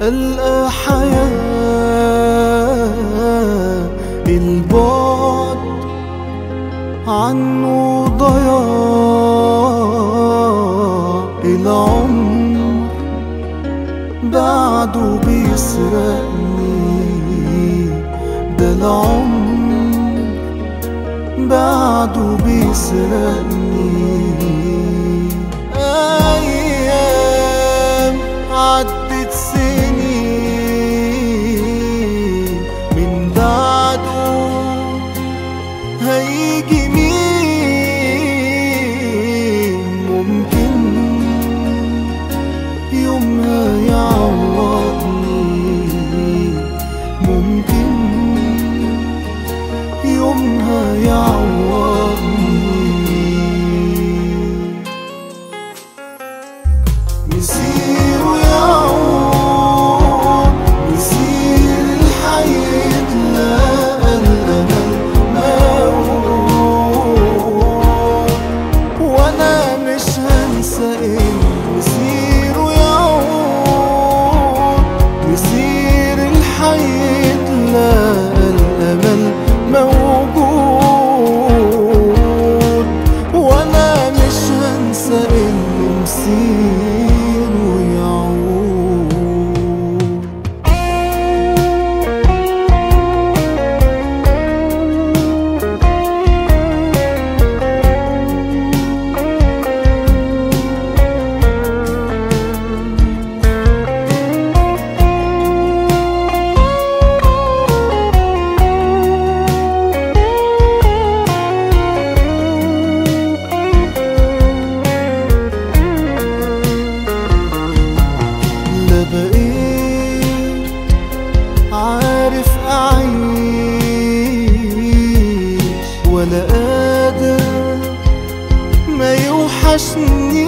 ألقى حياة، البعد عنه ضياع، العمر بعده بيسرقني، ده العمر بعده بيسرقني. أيام عدت سنين، من بعده هيجي مين؟ ممكن يومها يعوضني، ممكن يومها يعوضني. مسير ويعود، مسير الحي يتلاقى الأمل موعود، وأنا مش هنسى مسير ويعود، مسير الحي يتلاقى الأمل موجود، وأنا مش هنسى إنه مسير ويعود. بقيت عارف أعيش، ولا قادر ما يوحشني